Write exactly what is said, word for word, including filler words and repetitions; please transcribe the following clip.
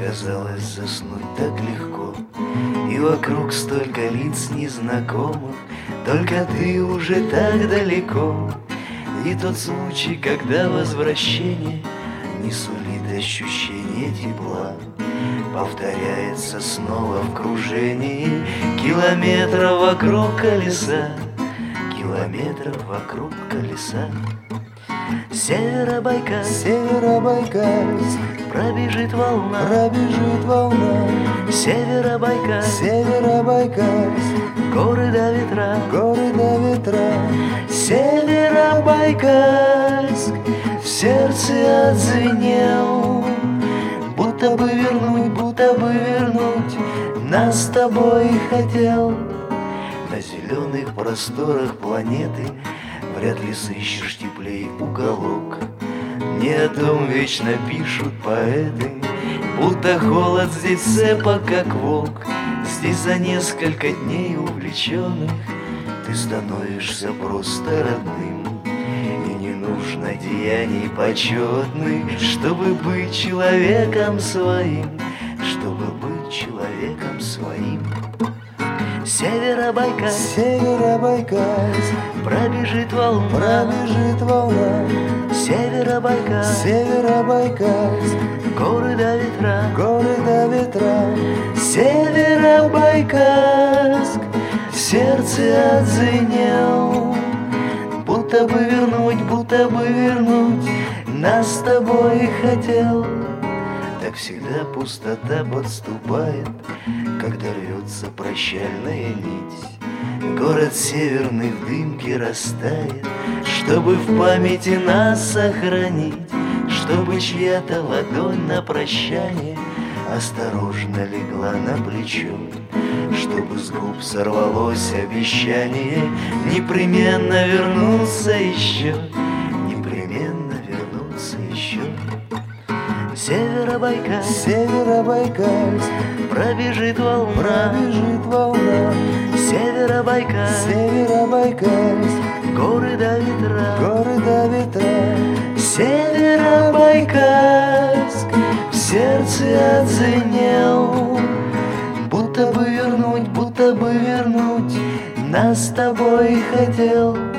казалось, заснуть так легко, и вокруг столько лиц незнакомых, только ты уже так далеко. И тот случай, когда возвращение не сулит ощущение тепла, повторяется снова в кружении километров вокруг колеса, километров вокруг колеса. Северобайкальск, Северобайкальск, пробежит волна, пробежит волна. Северобайкальск, Северобайкальск, горы до ветра, горы до ветра. Северобайкальск В сердце отзвенел, будто бы вернуть, будто бы вернуть нас с тобой хотел. На зеленых просторах планеты вряд ли сыщешь теплей уголок. Не о том вечно пишут поэты, будто холод здесь цепок, как волк. Здесь за несколько дней увлеченных ты становишься просто родным. И не нужно деяний почетных, чтобы быть человеком своим, чтобы быть человеком своим. Северобайкальск, Северобайкальск, пробежит волна, пробежит волна. Северобайкальск, Северобайкальск, горы до ветра, горы до ветра. Северобайкальск В сердце отзвенел, будто бы вернуть, будто бы вернуть нас с тобой хотел. Так всегда пустота подступает, когда рвется прощальная нить. Город северный в дымке растает, чтобы в памяти нас сохранить, чтобы чья-то ладонь на прощание осторожно легла на плечо, чтобы с губ сорвалось обещание непременно вернуться еще, непременно вернуться еще. Северобайкальск, Северобайкальск, пробежит волна, пробежит волна. Северобайкальск, Северобайкальск, горы до ветра, горы до ветра. Северобайкальск В сердце отзвенел, будто бы вернуть, будто бы вернуть нас с тобой хотел.